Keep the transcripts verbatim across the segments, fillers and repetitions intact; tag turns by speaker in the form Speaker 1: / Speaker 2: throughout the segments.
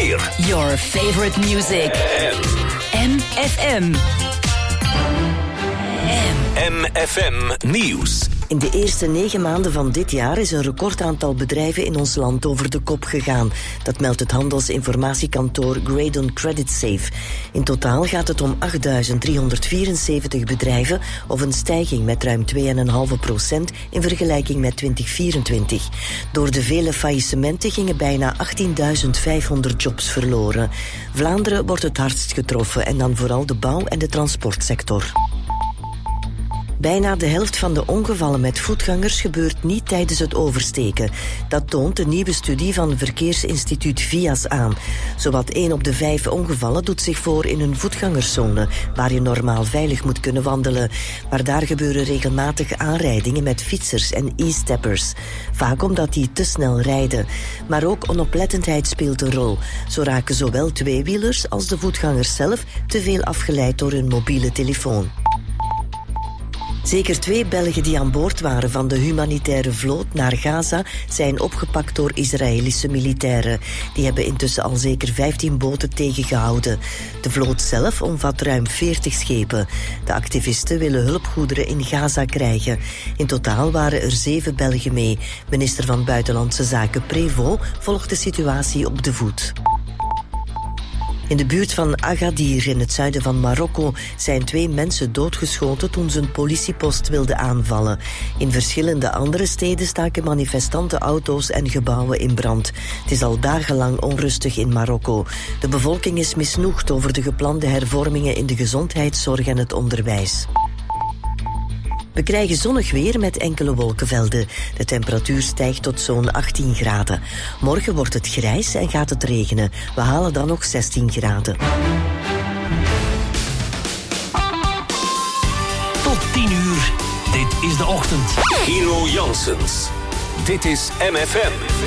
Speaker 1: weer.
Speaker 2: Your favorite music. M F M.
Speaker 1: M F M Nieuws.
Speaker 3: In de eerste negen maanden van dit jaar is een recordaantal bedrijven in ons land over de kop gegaan. Dat meldt het handelsinformatiekantoor Graydon Credit Safe. In totaal gaat het om achtduizend driehonderdvierenzeventig bedrijven, of een stijging met ruim twee komma vijf procent in vergelijking met twintig vierentwintig. Door de vele faillissementen gingen bijna achttienduizend vijfhonderd jobs verloren. Vlaanderen wordt het hardst getroffen en dan vooral de bouw- en de transportsector. Bijna de helft van de ongevallen met voetgangers gebeurt niet tijdens het oversteken. Dat toont de nieuwe studie van verkeersinstituut V I A S aan. Zowat één op de vijf ongevallen doet zich voor in een voetgangerszone, waar je normaal veilig moet kunnen wandelen. Maar daar gebeuren regelmatig aanrijdingen met fietsers en e-steppers. Vaak omdat die te snel rijden. Maar ook onoplettendheid speelt een rol. Zo raken zowel tweewielers als de voetgangers zelf te veel afgeleid door hun mobiele telefoon. Zeker twee Belgen die aan boord waren van de humanitaire vloot naar Gaza zijn opgepakt door Israëlische militairen. Die hebben intussen al zeker vijftien boten tegengehouden. De vloot zelf omvat ruim veertig schepen. De activisten willen hulpgoederen in Gaza krijgen. In totaal waren er zeven Belgen mee. Minister van Buitenlandse Zaken Prévost volgt de situatie op de voet. In de buurt van Agadir in het zuiden van Marokko zijn twee mensen doodgeschoten toen ze een politiepost wilden aanvallen. In verschillende andere steden staken manifestanten auto's en gebouwen in brand. Het is al dagenlang onrustig in Marokko. De bevolking is misnoegd over de geplande hervormingen in de gezondheidszorg en het onderwijs. We krijgen zonnig weer met enkele wolkenvelden. De temperatuur stijgt tot zo'n achttien graden. Morgen wordt het grijs en gaat het regenen. We halen dan nog zestien graden.
Speaker 4: Tot tien uur. Dit is de ochtend.
Speaker 1: Gino Janssens. Dit is M F M.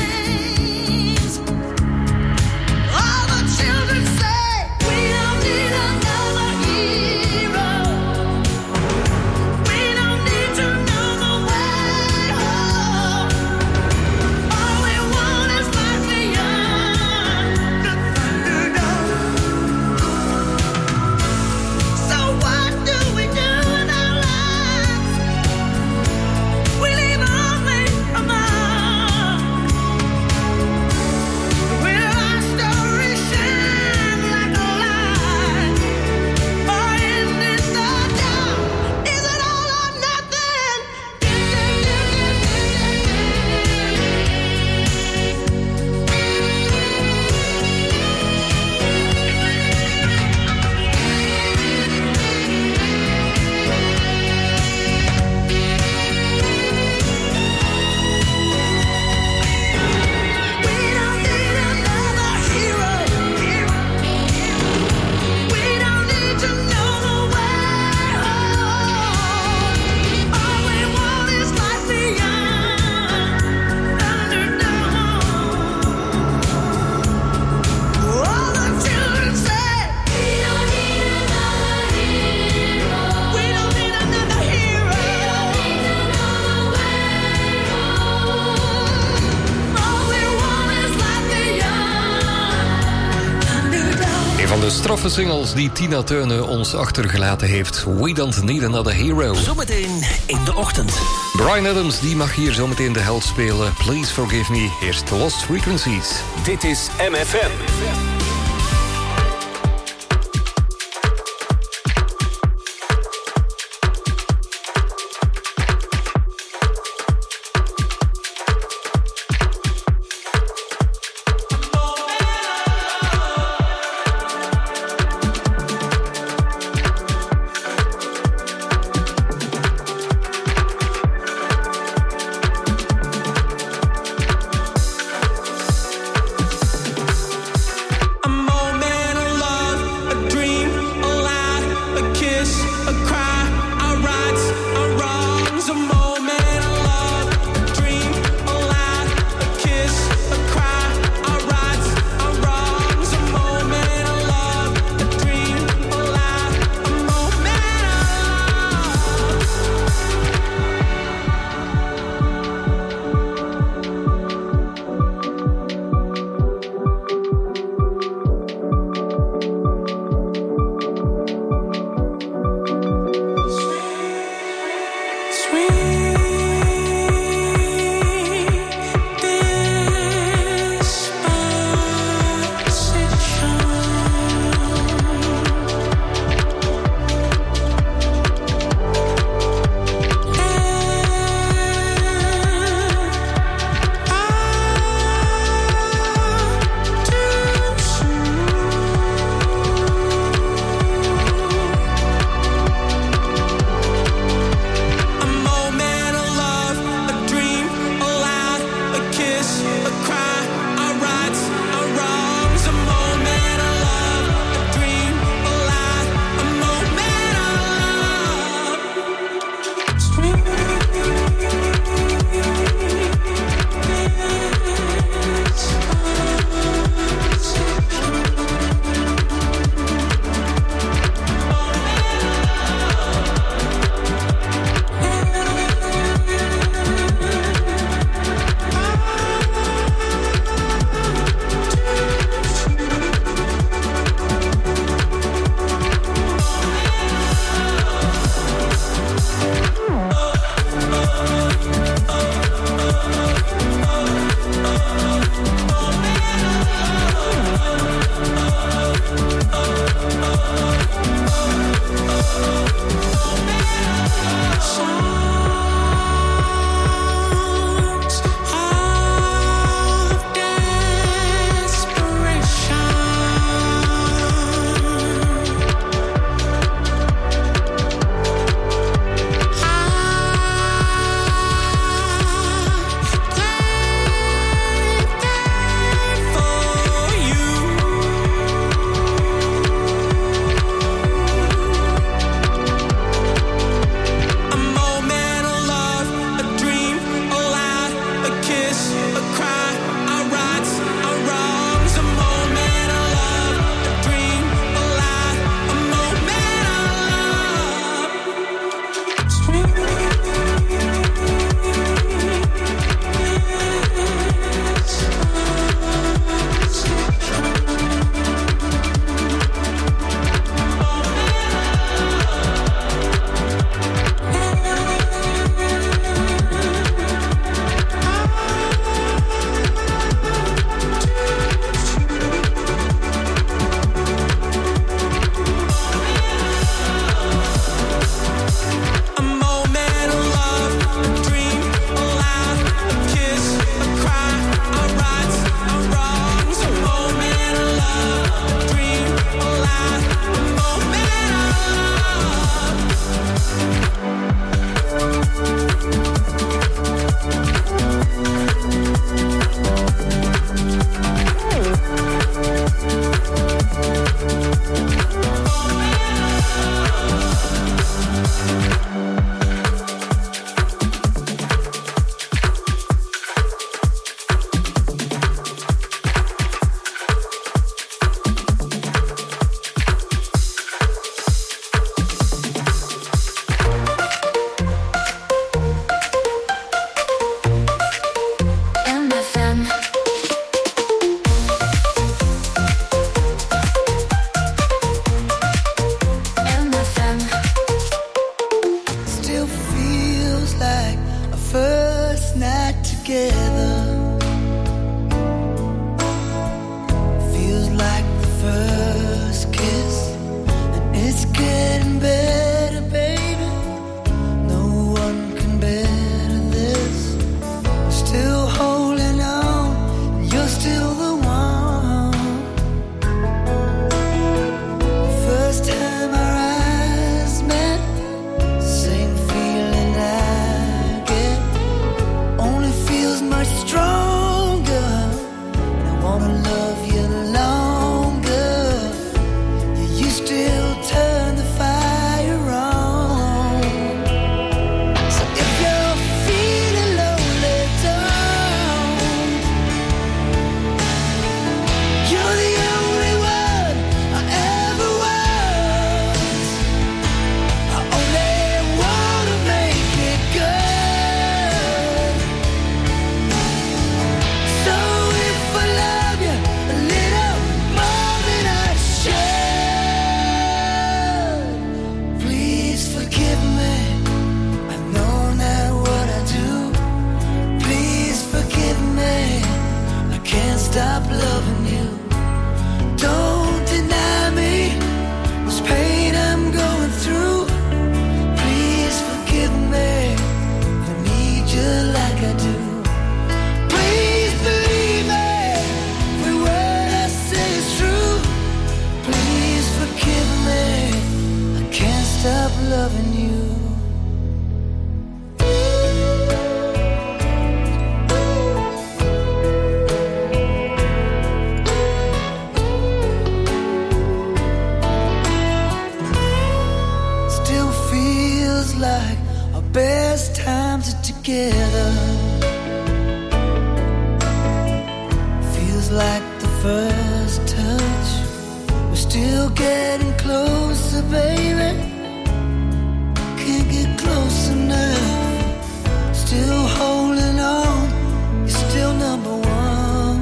Speaker 5: All the children say we don't need de straffe singles die Tina Turner ons achtergelaten heeft. We Don't Need Another Hero.
Speaker 4: Zometeen in de ochtend.
Speaker 5: Bryan Adams die mag hier zometeen de held spelen. Please Forgive Me. Eerst Lost Frequencies.
Speaker 1: Dit is M F M.
Speaker 6: We'll be right back. like the first touch. We're still getting closer, baby. Can't get close enough. Still holding on. You're still number one.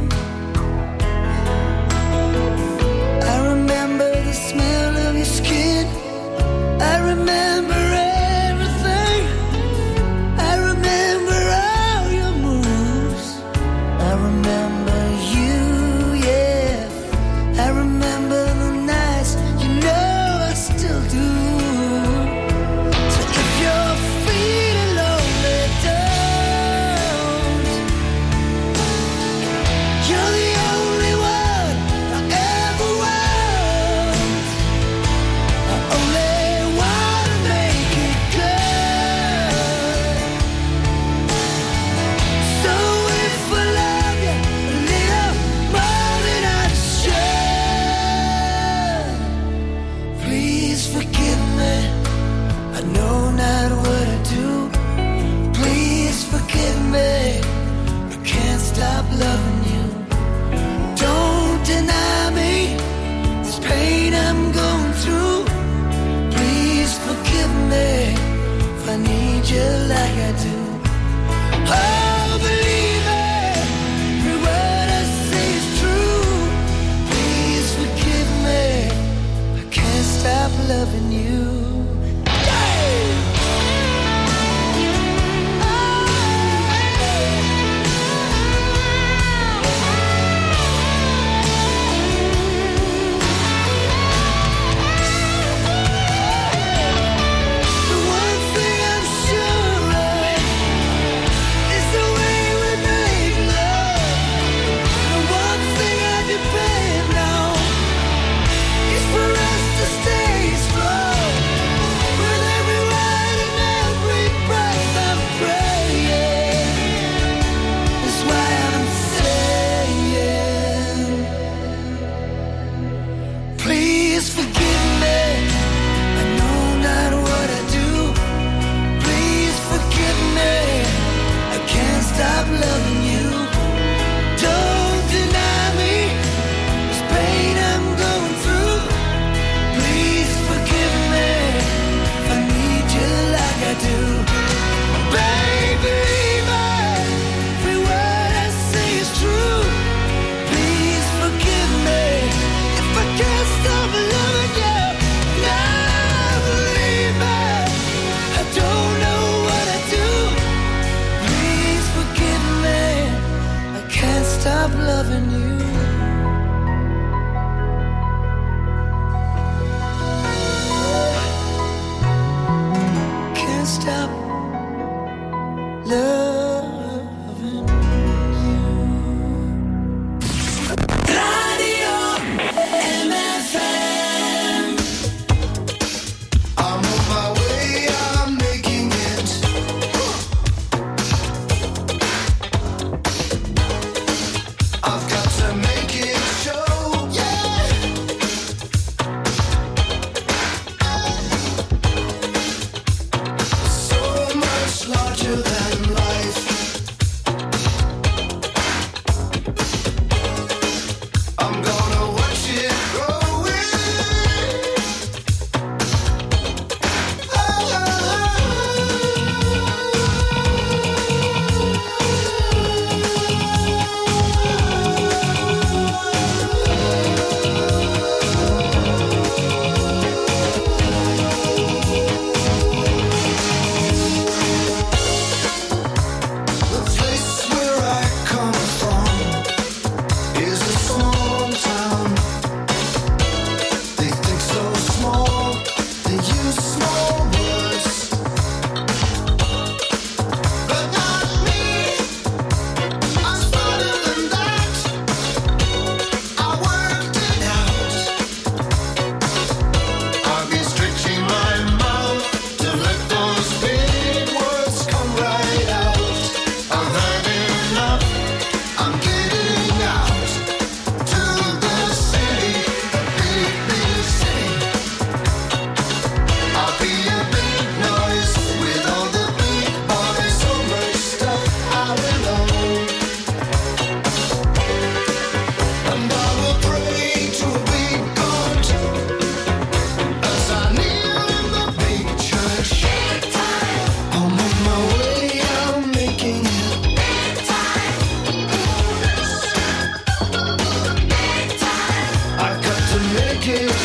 Speaker 6: I remember the smell of your skin. I remember everything. I remember all your moves. I remember you, yeah. I remember the nights, you know I still do. So if you're feeling lonely, don't. You're the only one I ever want. I only wanna make it good. So if I love you a little more than I should, please forgive me. I know not what I do. Please forgive me. I can't stop loving you. Don't deny me this pain I'm going through. Please forgive me if I need you like I do. Oh, believe me, every word I say is true. Please forgive me, I can't stop loving you. The one thing I'm sure of,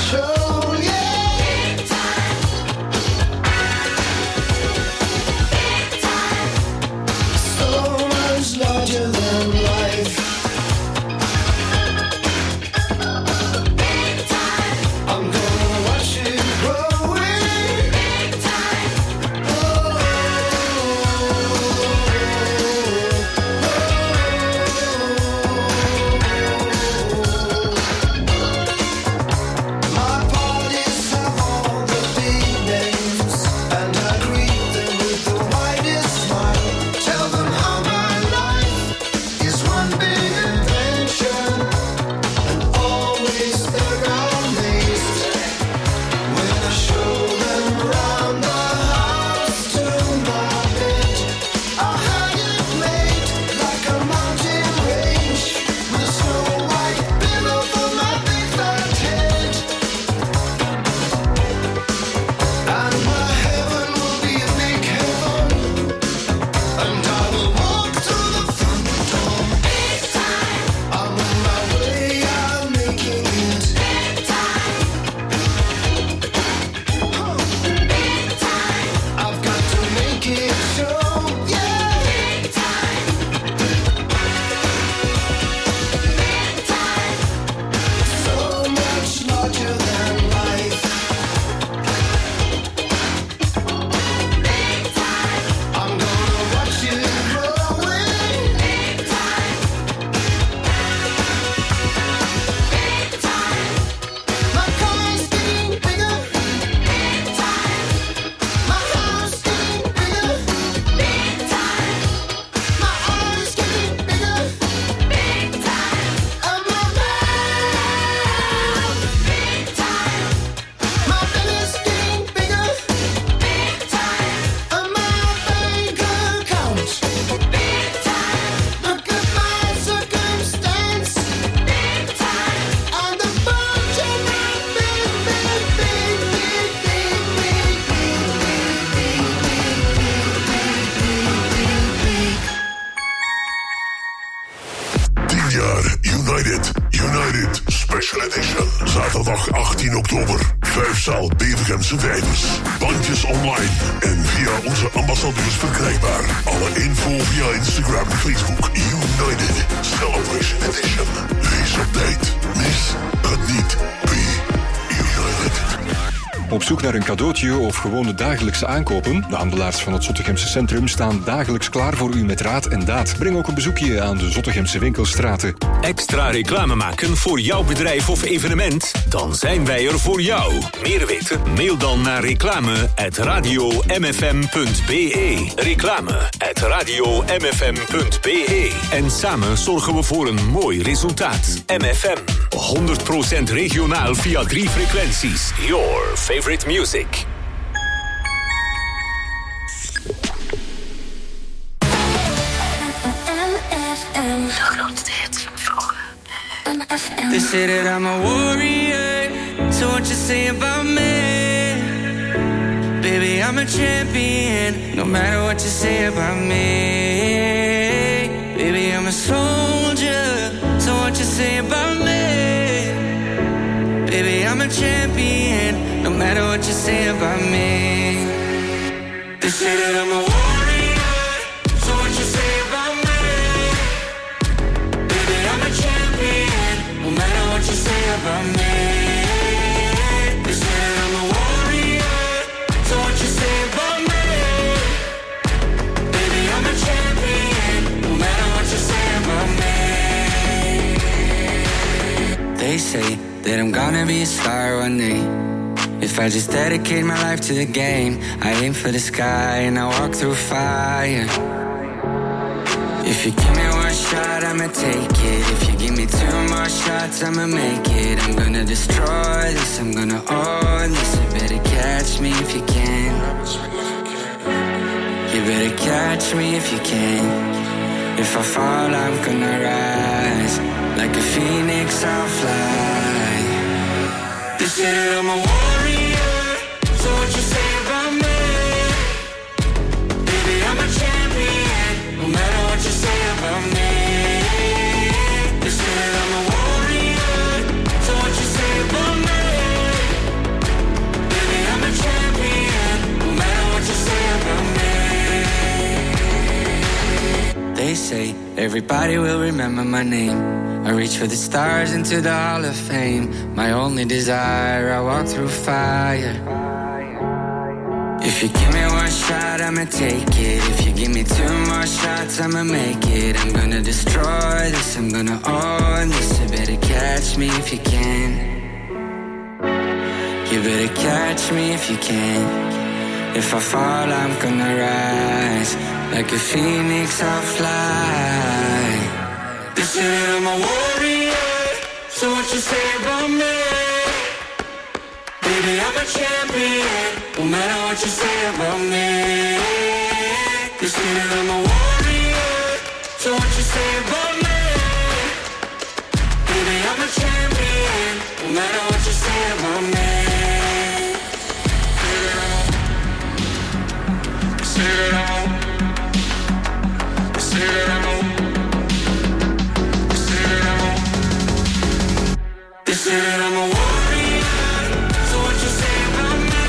Speaker 6: control, yeah. Big time. Big time. So much larger than life. Big time. I'm gonna watch it growing. Big time. Oh, oh, my parties have all the big names, and I greet them with the widest smile. Tell them how my life is one big adventure, and always they're amazed when I show them round the house to my bed. I had it made like a mountain range with a snow white pillow for my big fat head. And my heaven will be a big heaven, and I will walk through the front door. Big time. I'm on my way, I'm making it. Big time. Big time. I've got to make it show, yeah. Big time. Big time. So much larger than life. Big time. I'm gonna watch it growing. Big time. Big time. My car's getting bigger. Big time. My house getting bigger. Big time. My eyes getting bigger. Big time. And my mouth. Big time. My belly's getting bigger. Big time. And my bank account. Big time. Look at my circumstance. Big time. And the budget my big, big, big, big, big, big,
Speaker 7: tien jaar United. United Special Edition. Zaterdag achttien oktober. Vijfzaal Bevergemse Vijvers. Bandjes online en via onze ambassadeurs verkrijgbaar. Alle info via Instagram en Facebook. United Celebration Edition. Wees op tijd. Mis het niet. Be United.
Speaker 5: Op zoek naar een cadeautje of gewone dagelijkse aankopen? De handelaars van het Zottegemse Centrum staan dagelijks klaar voor u met raad en daad. Breng ook een bezoekje aan de Zottegemse winkelstraten.
Speaker 1: Extra reclame maken voor jouw bedrijf of evenement? Dan zijn wij er voor jou. Meer weten? Mail dan naar reclame at radio m f m punt b e. Reclame at radio m f m punt b e. En samen zorgen we voor een mooi resultaat. M F M. honderd procent regionaal via drie frequenties. Your favorite music.
Speaker 2: De grootste hits van vroeger.
Speaker 8: They say that I'm a warrior, so what you say about me? Baby, I'm a champion, no matter what you say about me. Baby, I'm a soldier, so what you say about me? Baby, I'm a champion, no matter what you say about me. They say that I'm a warrior, so what you say about me? Baby, I'm a champion, no matter what you say about me. They say that I'm a warrior, so what you say about me? Baby, I'm a champion, no matter what you say about me. They say that I'm gonna be a star one day. If I just dedicate my life to the game, I aim for the sky and I walk through fire. If you give me one shot, I'ma take it. If you give me two more shots, I'ma make it. I'm gonna destroy this, I'm gonna own this. You better catch me if you can. You better catch me if you can. If I fall, I'm gonna rise. Like a phoenix, I'll fly. They say that I'm a warrior, so what you say about me? Baby, I'm a champion, no matter what you say about me. They say that I'm a warrior, so what you say about me? everybody will remember my name. I reach for the stars into the Hall of Fame. My only desire, I walk through fire. If you give me one shot, I'ma take it. If you give me two more shots, I'ma make it. I'm gonna destroy this, I'm gonna own this. You better catch me if you can. You better catch me if you can. If I fall, I'm gonna rise. Like a phoenix, I'll fly. They say that I'm a warrior, so what you say about me? Baby, I'm a champion, no matter what you say about me. They say that I'm a warrior, so what you say about me? Baby, I'm a champion, no matter what you say about me. Say that I'm a, say that I'm a, say that I'm a, they say that I'm a warrior, so what you say about me?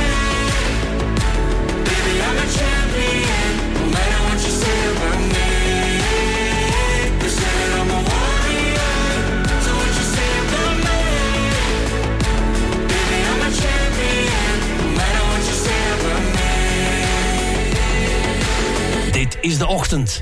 Speaker 8: Baby, I'm a champion, no matter what you say about me. They say that I'm a warrior, so what you say about me? Baby, I'm a champion, no matter what you say about me.
Speaker 4: Dit is de ochtend.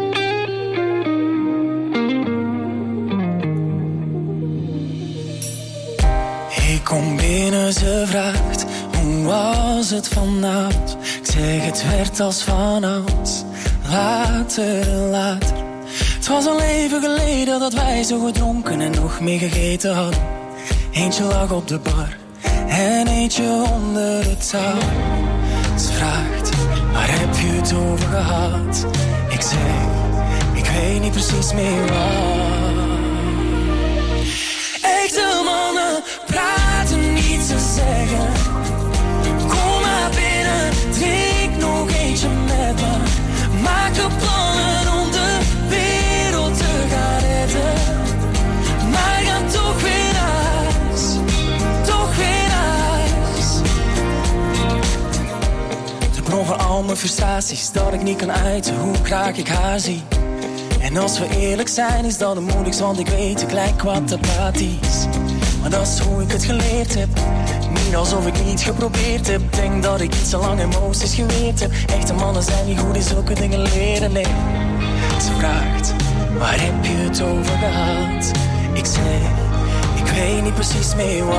Speaker 9: Ik kom binnen, ze vraagt, hoe was het vanavond? Ik zeg, het werd als vanouds, later, later. Het was al even geleden dat wij zo gedronken en nog meer gegeten hadden. Eentje lag op de bar en eentje onder het touw. Ze vraagt, waar heb je het over gehad? Ik zeg, ik weet niet precies meer wat. Echte mannen praten niet, ze zeggen, kom maar binnen, drink nog eentje met me. Maak de plannen om de wereld te gaan redden. Maar ga toch weer naar huis, toch weer naar huis. Ze knogen al mijn frustraties dat ik niet kan uiten hoe graag ik haar zie. En als we eerlijk zijn is dat het moeilijkst, want ik weet tegelijk wat de praat is. Maar dat is hoe ik het geleerd heb, niet alsof ik niet geprobeerd heb. Denk dat ik iets te lang emoties geweerd heb. Echte mannen zijn niet goed in zulke dingen leren, nee. Ze vraagt, waar heb je het over gehad? Ik zeg, ik weet niet precies meer wat.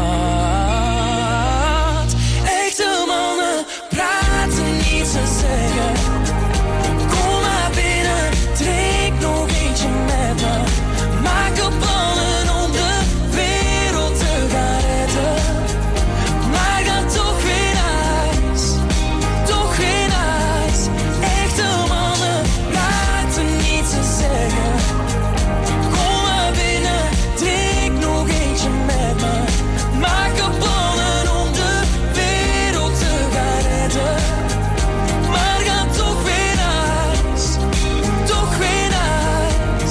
Speaker 9: Echte mannen praten niet, ze zeggen, kom maar binnen, drink nog eentje met me. Maak de plannen om de wereld te gaan redden. Maar ga toch weer naar huis, toch weer naar huis. Echte mannen praten niet, ze zeggen, kom maar binnen, drink nog eentje met me. Maak de plannen om de wereld te gaan redden. Maar ga toch weer naar huis, toch weer naar huis.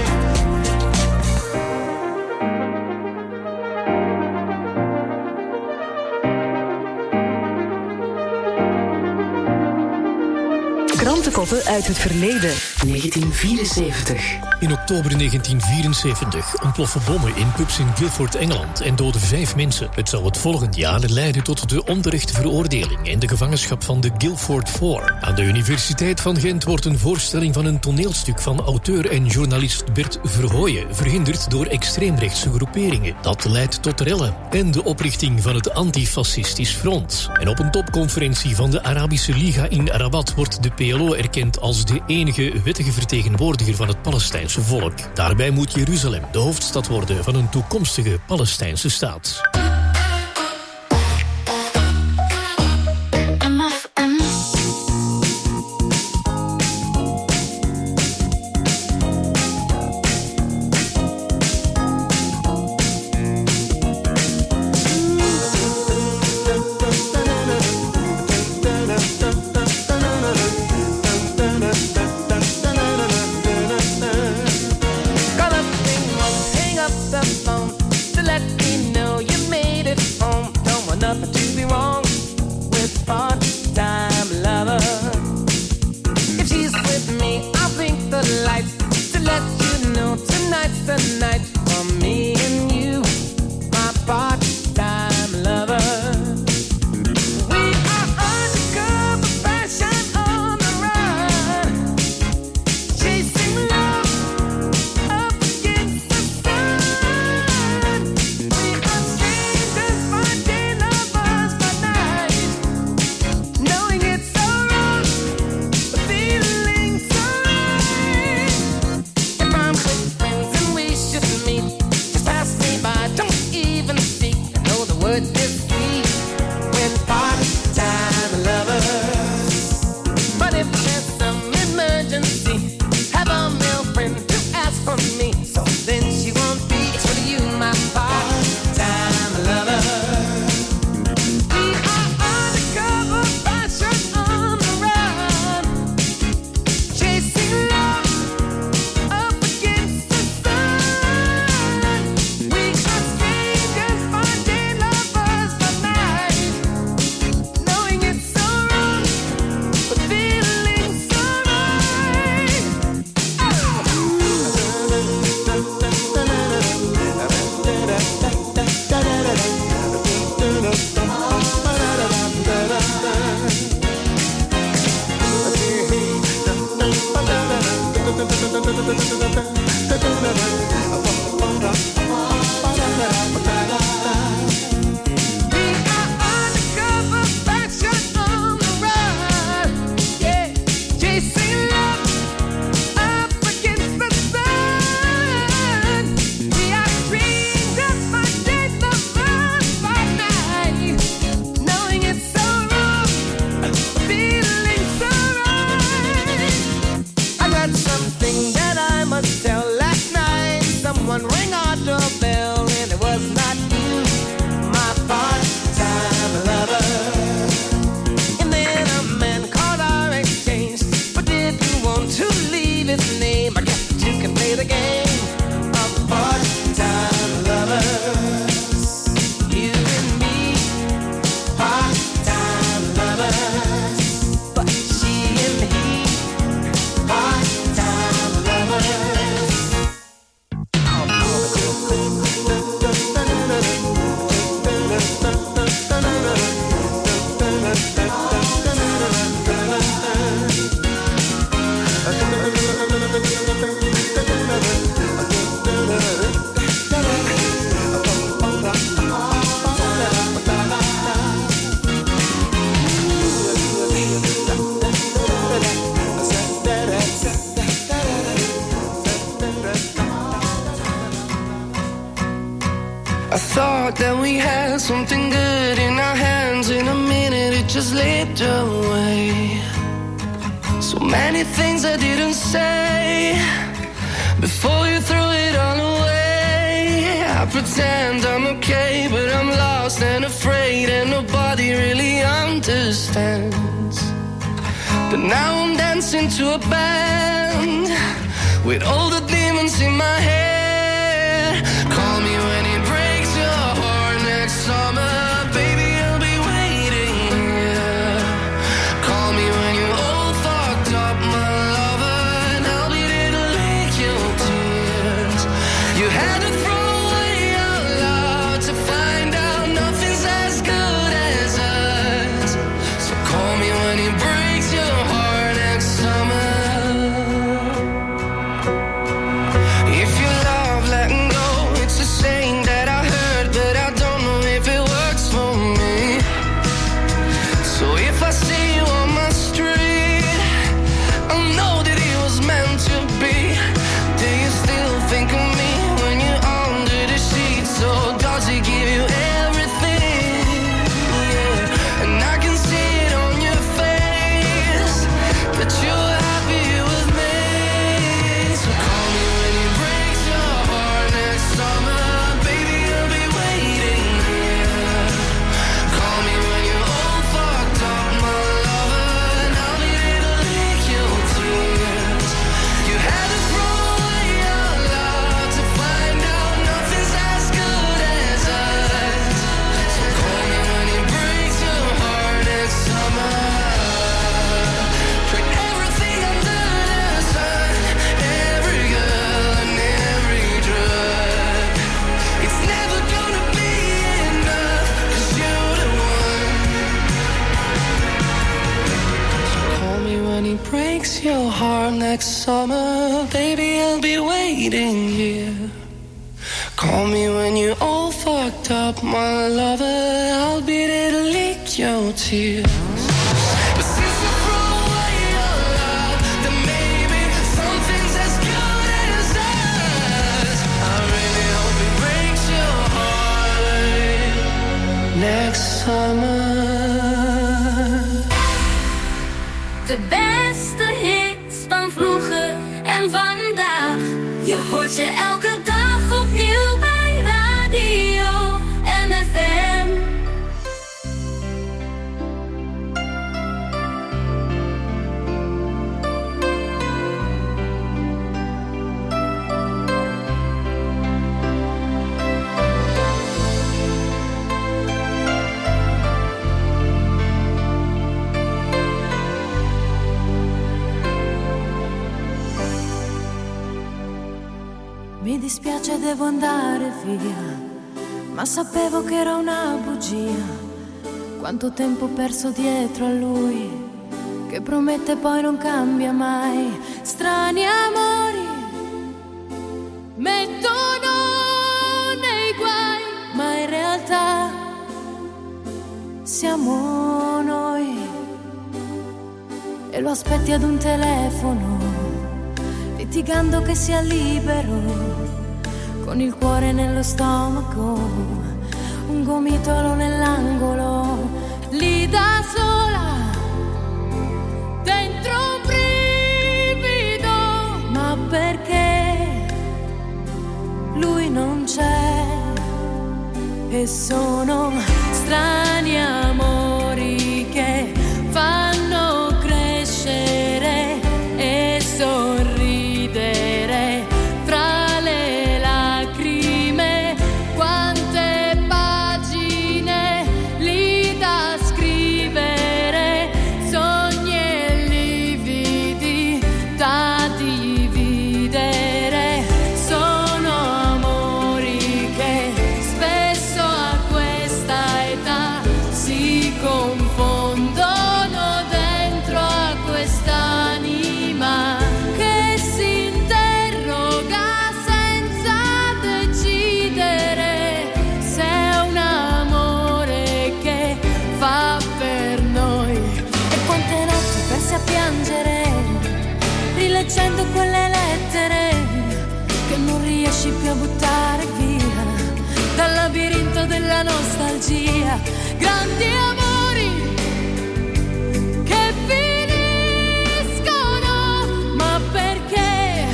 Speaker 2: Krantenkoppen uit het verleden. negentien vierenzeventig.
Speaker 10: In oktober negentien vierenzeventig ontploffen bommen in pubs in Guildford, Engeland en doden vijf mensen. Het zou het volgend jaar leiden tot de onterechte veroordeling en de gevangenschap van de Guildford Four. Aan de Universiteit van Gent wordt een voorstelling van een toneelstuk van auteur en journalist Bert Verhooyen verhinderd door extreemrechtse groeperingen. Dat leidt tot rellen en de oprichting van het antifascistisch front. En op een topconferentie van de Arabische Liga in Rabat wordt de P L O erkend als de enige wettige vertegenwoordiger van het Palestijnse volk. Daarbij moet Jeruzalem de hoofdstad worden van een toekomstige Palestijnse staat.
Speaker 11: If she's with me, I blink the lights to let you know tonight's the night for me and you, my part-time lover. We are undercover fashion on the run, chasing love up against the sun. We are strangers by day, lovers by night, knowing it's so wrong, but feeling so right. If I'm with friends and we should meet, just pass me by, don't even speak. I know the word is sweet when part-time lovers. But if there's some emergency, have a male friend to ask for me, so then she won't be. It's for you, my part-time lover. We are undercover fashion on the run, chasing love up against the sun. We are strangers by day, lovers by night, knowing it's so wrong, but feeling so right. We are undercover fashion on the run, yeah, chasing love up against the sun. We are strangers by day, lovers by night, knowing it's so wrong, feeling so right. I got something that I must tell. Last night, someone rang our doorbell, and it was not you, my part-time lover. And then a man called our exchange, but didn't want to leave his name. I guess that you can play the game of part-time lovers. You and me, part-time lovers. But she and he, part-time lovers.
Speaker 12: I thought that we had something good in our hands. In a minute it just slipped away. So many things I didn't say before you threw it all away. I pretend I'm okay, but I'm lost and afraid, and nobody really understands. But now I'm dancing to a band with all the demons in my head. Call me when it breaks your heart next summer, baby, I'll be waiting here. Call me when you're all fucked up, my lover, and I'll be there to lick your tears. You had to throw away your love to find out nothing's as good as us. So call me when it breaks your heart next summer. If you love for next summer. Baby, I'll be waiting here. Call me when you're all fucked up, my lover. I'll be there to lick your tears. But since you threw away your love, then maybe something's as good as us. I really hope it breaks your heart next summer.
Speaker 13: De beste hits van vroeger en vandaag. Je hoort ze elke dag opnieuw bij Radio M F M.
Speaker 14: Mi dispiace, devo andare via, ma sapevo che era una bugia. Quanto tempo perso dietro a lui, che promette poi non cambia mai. Strani amori mettono nei guai, ma in realtà siamo noi. E lo aspetti ad un telefono, litigando che sia libero, con il cuore nello stomaco, un gomitolo nell'angolo, lì da sola, dentro un brivido, ma perché lui non c'è, e sono strani amori che fanno crescere e sorridere fra le lacrime. Quante pagine lì da scrivere, sogni e lividi da dividere. Sono amori che spesso a questa età si confondono dentro a quest'anima che si interroga senza decidere se è un amore che fa per noi. E quante notti persi a piangere, rileggendo quelle lettere che non riesci più a buttare via dal labirinto della nostalgia. Grandi amori che finiscono, ma perché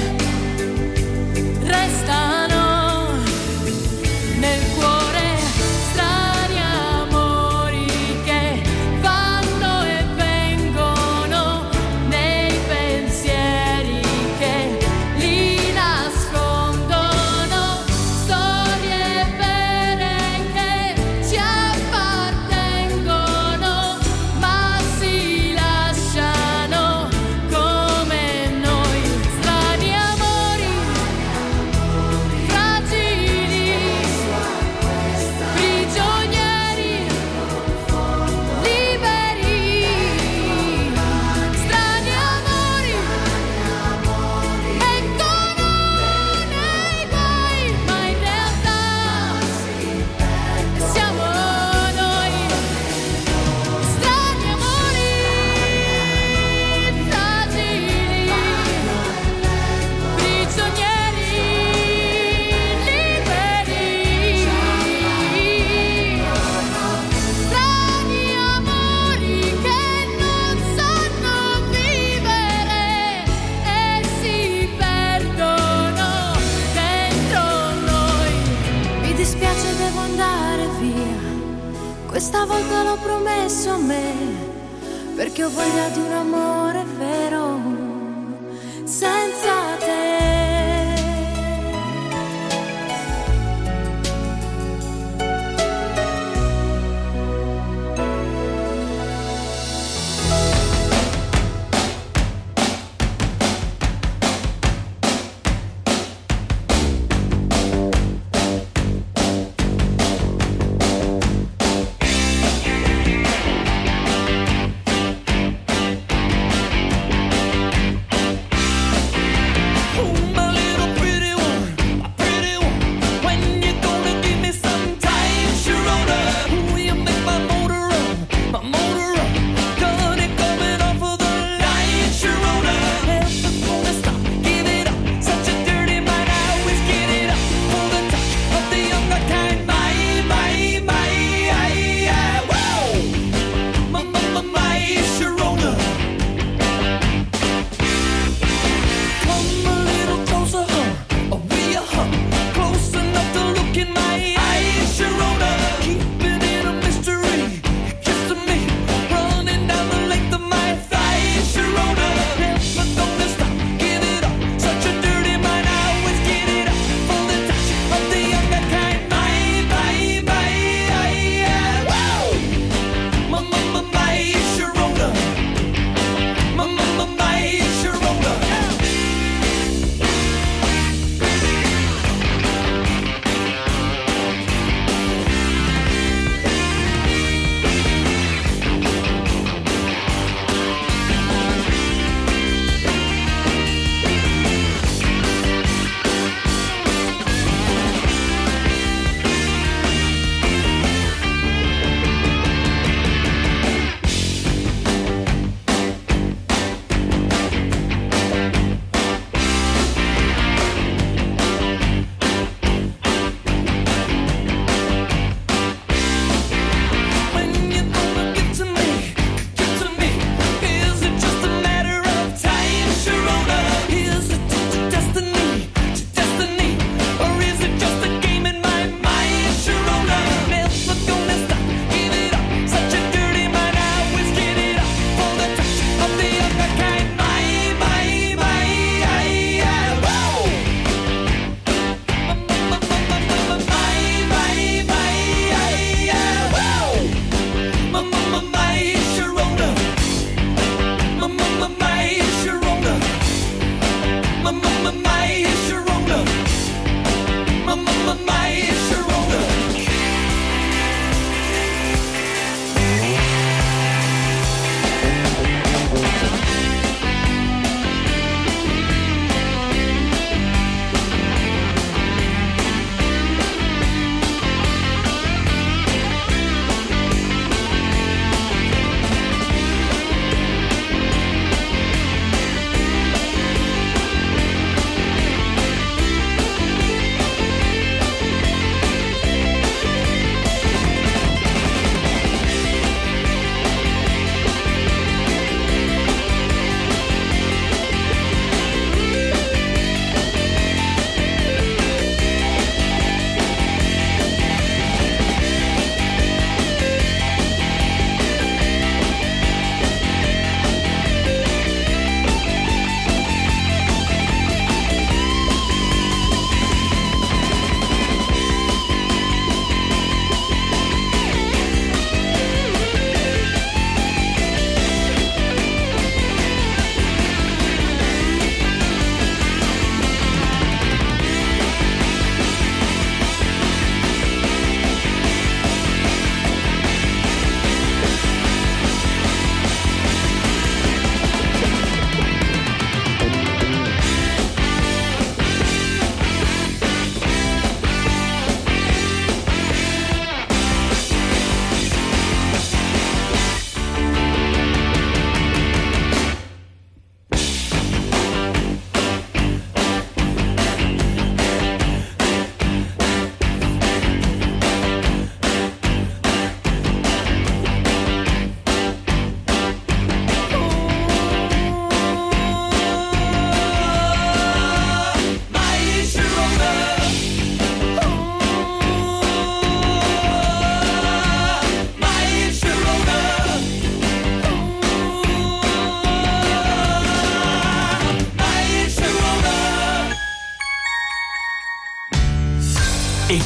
Speaker 14: restano nel cuore. Strani amori che vanno e vengono nei pensieri che li nascondono. Storie vere che ci appartengono, ma si lasciano come noi. Strani amori fragili, prigionieri liberi. Strani amori mettono nei guai, ma in realtà siamo noi. Strani amori fragili, prigionieri liberi. Strani amori che non sanno vivere e si perdono dentro noi. Mi dispiace, devo andare via, questa volta l'ho promesso a me, perché ho voglia di un amore vero senza te.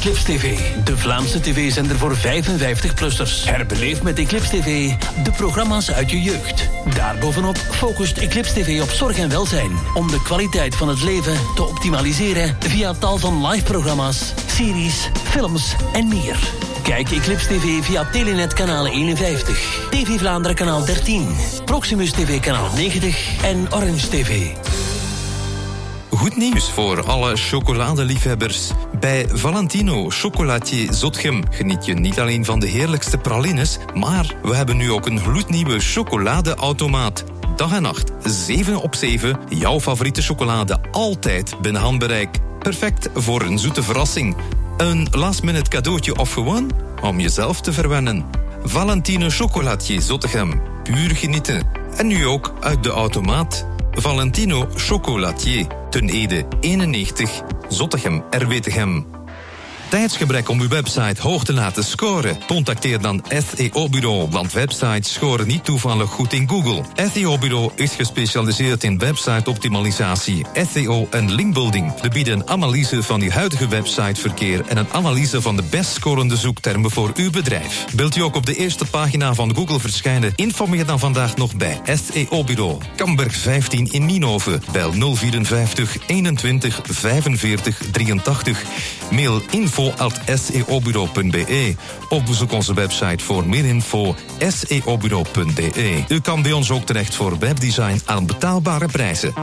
Speaker 4: Eclipse T V, de Vlaamse tv-zender voor vijfenvijftig-plussers. Herbeleef met Eclipse T V de programma's uit je jeugd. Daarbovenop focust Eclipse T V op zorg en welzijn, om de kwaliteit van het leven te optimaliseren via tal van live-programma's, series, films en meer. Kijk Eclipse T V via Telenet kanaal eenenvijftig, T V Vlaanderen kanaal dertien, Proximus T V kanaal negentig en Orange T V.
Speaker 15: Goed nieuws voor alle chocoladeliefhebbers. Bij Valentino Chocolatier Zotgem geniet je niet alleen van de heerlijkste pralines, maar we hebben nu ook een gloednieuwe chocoladeautomaat. Dag en nacht, zeven op zeven, jouw favoriete chocolade altijd binnen handbereik. Perfect voor een zoete verrassing. Een last-minute cadeautje of gewoon om jezelf te verwennen. Valentino Chocolatier Zottegem. Puur genieten. En nu ook uit de automaat. Valentino Chocolatier. Ten Ede eenennegentig. Zottegem R W Tegem. Tijdsgebrek om uw website hoog te laten scoren? Contacteer dan S E O-bureau, want websites scoren niet toevallig goed in Google. S E O-bureau is gespecialiseerd in website-optimalisatie, S E O en linkbuilding. We bieden een analyse van uw huidige websiteverkeer en een analyse van de best scorende zoektermen voor uw bedrijf. Wilt u ook op de eerste pagina van Google verschijnen? Informeer dan vandaag nog bij S E O-bureau. Kamberg vijftien in Nienhoven. Bel nul vierenvijftig eenentwintig vijfenveertig drieëntachtig. Mail info at s e o bureau punt b e of bezoek onze website voor meer info s e o bureau punt b e. U kan bij ons ook terecht voor webdesign aan betaalbare prijzen.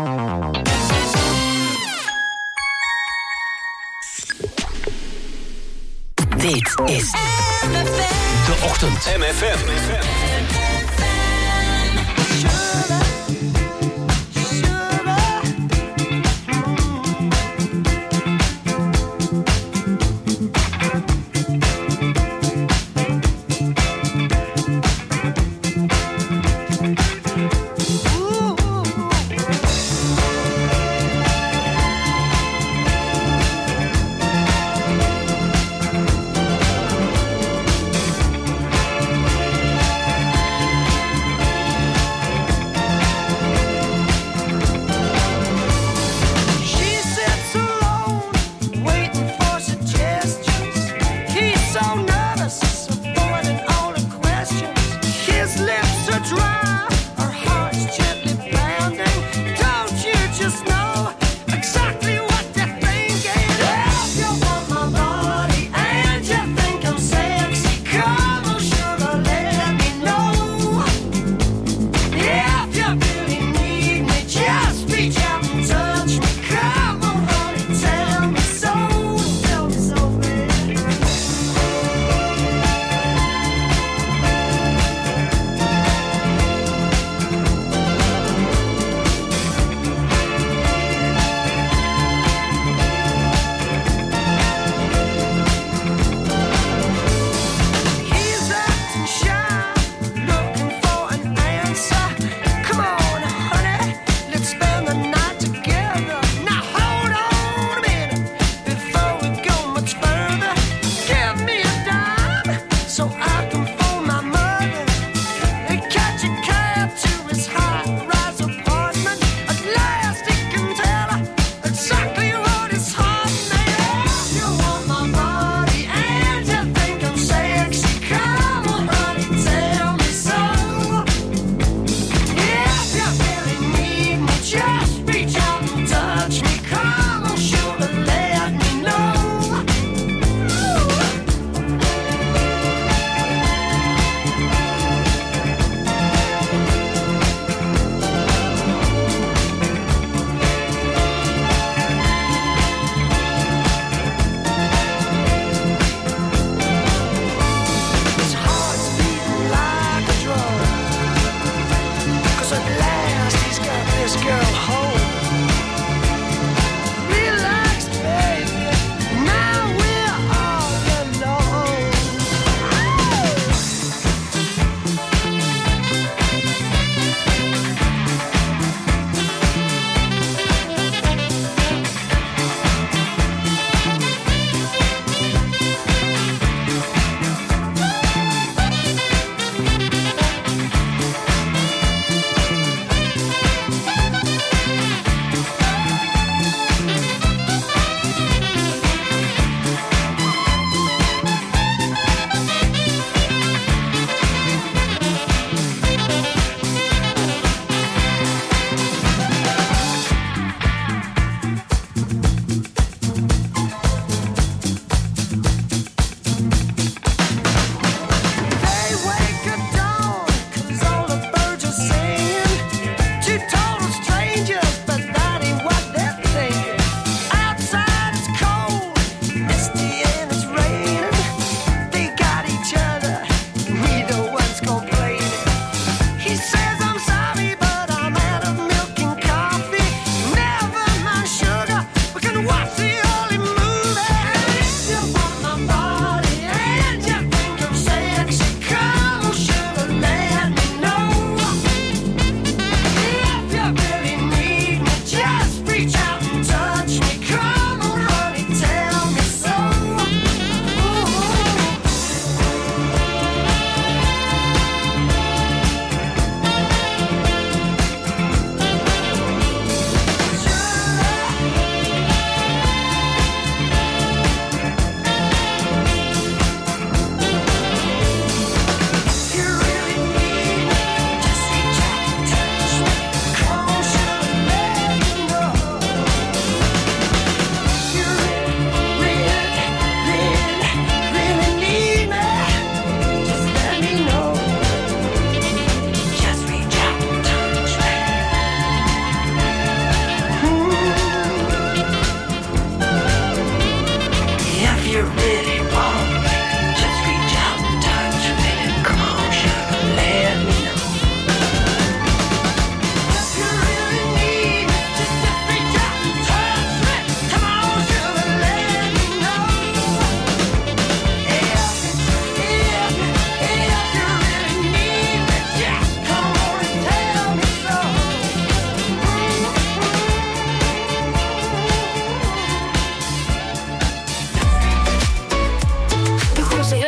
Speaker 4: Dit is De Ochtend.
Speaker 1: M F M.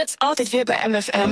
Speaker 16: het altijd weer bij M F M.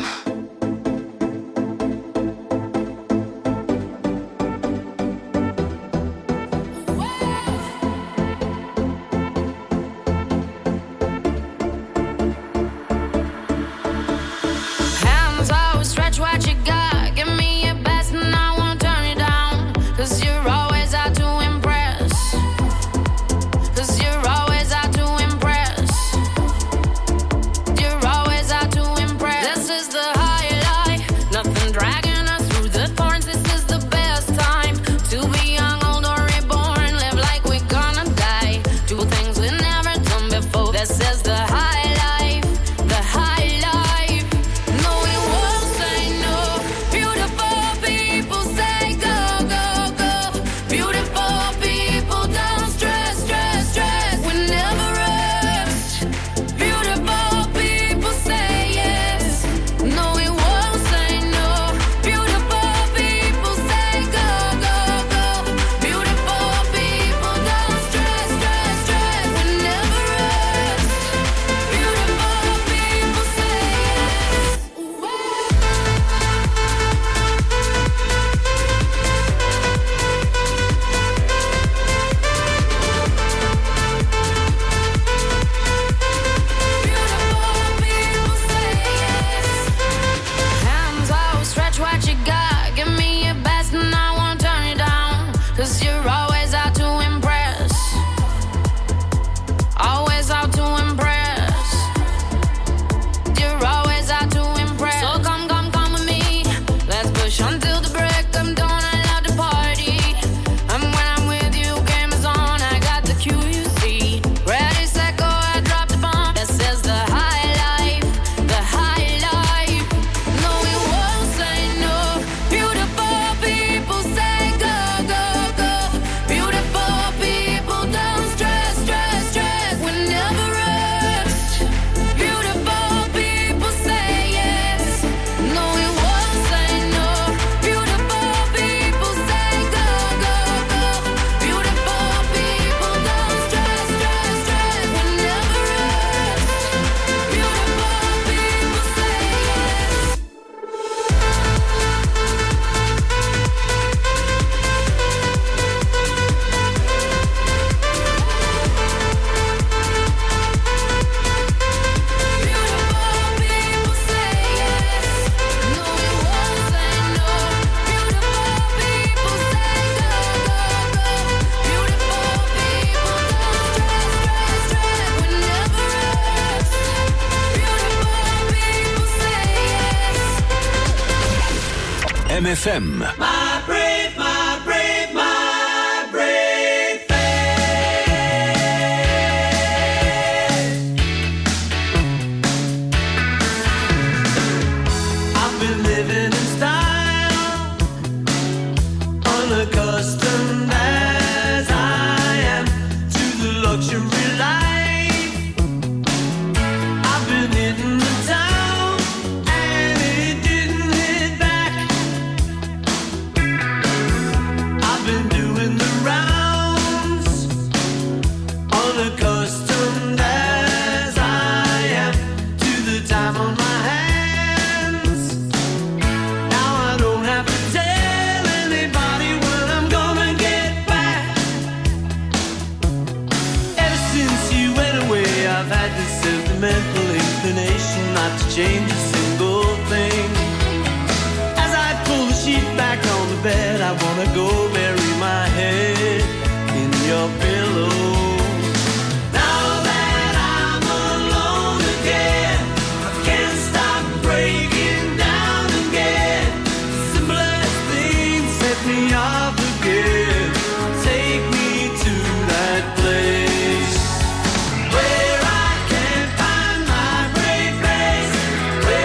Speaker 1: M F M.
Speaker 17: My brave, my brave, my brave face. I've been living in style, unaccustomed as I am to the luxury life. I've been hitting the town and it didn't hit back. I've been doing the rounds, unaccustomed as I am to the time on my hands. Now I don't have to tell anybody when I'm gonna get back. Ever since you went away, I've had this sentimental inclination not to change a single thing. As I pull the sheet back on the bed, I wanna go bury my head in your pillow. Now that I'm alone again, I can't stop breaking down again. Simplest things set me off again. Take me to that place where I can find my brave face, where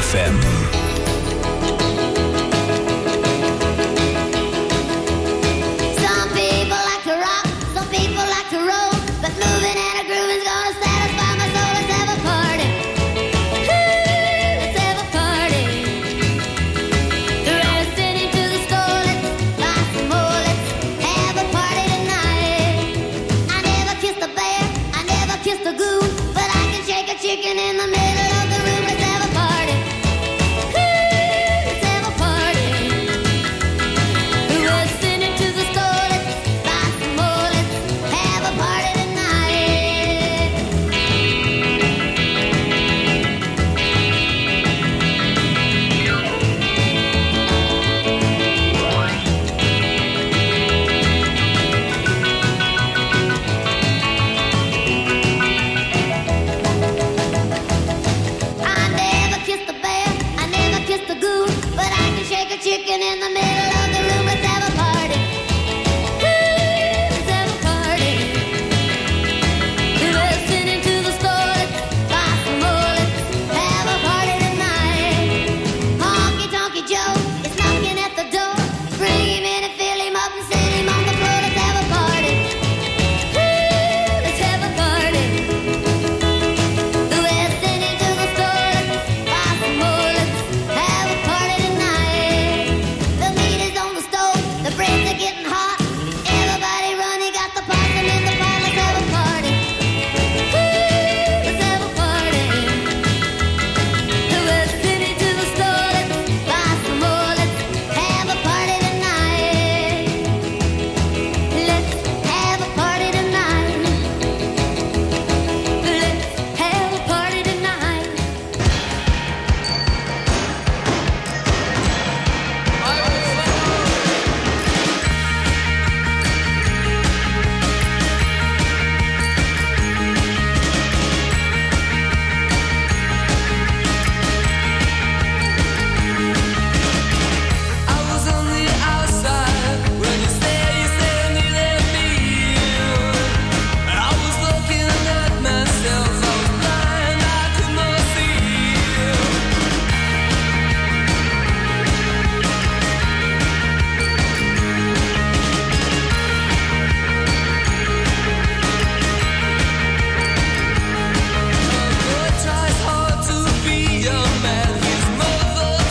Speaker 1: F M.
Speaker 16: Some people like to rock, some people like to roll, but moving and a grooving's gonna satisfy my soul. Let's have a party. Woo, let's have a party. The rest into the store, let's buy some more. Let's have a party tonight. I never kissed a bear, I never kissed a goon, but I can shake a chicken in the middle of the room. Let's have a party. Woo, let's have a party. The rest into the store, let's buy some more. Let's have a party tonight. I never kissed a bear, I never kissed a goon, but I can shake a chicken in the middle